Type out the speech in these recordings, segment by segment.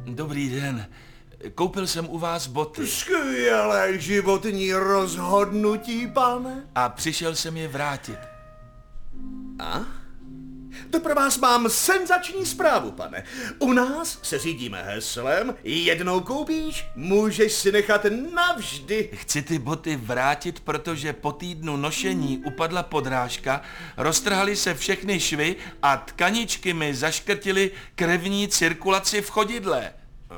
Dobrý den. Koupil jsem u vás boty Skvělé životní rozhodnutí, pane. a přišel jsem je vrátit. A? To pro vás mám senzační zprávu, pane. U nás se řídíme heslem, jednou koupíš, můžeš si nechat navždy. Chci ty boty vrátit, protože po týdnu nošení upadla podrážka, roztrhaly se všechny švy a tkaničky mi zaškrtily krevní cirkulaci v chodidle.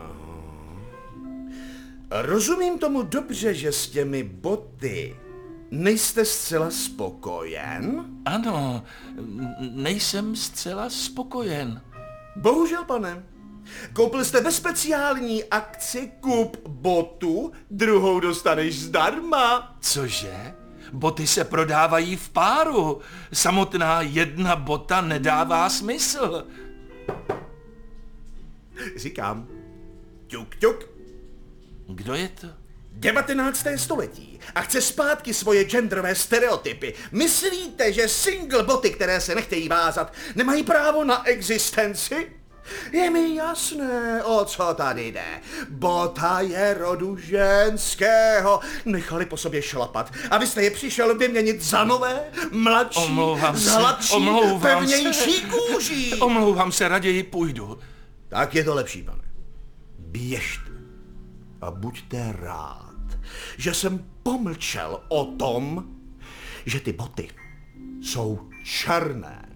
Rozumím tomu dobře, že s těmi boty nejste zcela spokojen? Ano, nejsem zcela spokojen. Bohužel, pane. Koupil jste ve speciální akci kup botu, druhou dostaneš zdarma. Cože? Boty se prodávají v páru. Samotná jedna bota nedává smysl. Říkám, ťuk, ťuk. Kdo je to? 19. století a chce zpátky svoje genderové stereotypy. Myslíte, že single boty, které se nechtějí vázat, nemají právo na existenci? Je mi jasné, o co tady jde. Bota je rodu ženského. Nechali po sobě šlapat. A vy jste je přišel vyměnit za nové, mladší, Omlouvám se, hladší, omlouvám se. pevnější kůží. Omlouvám se, raději půjdu. Tak je to lepší, pane. Běžte a buďte rád, že jsem pomlčel o tom, že ty boty jsou černé.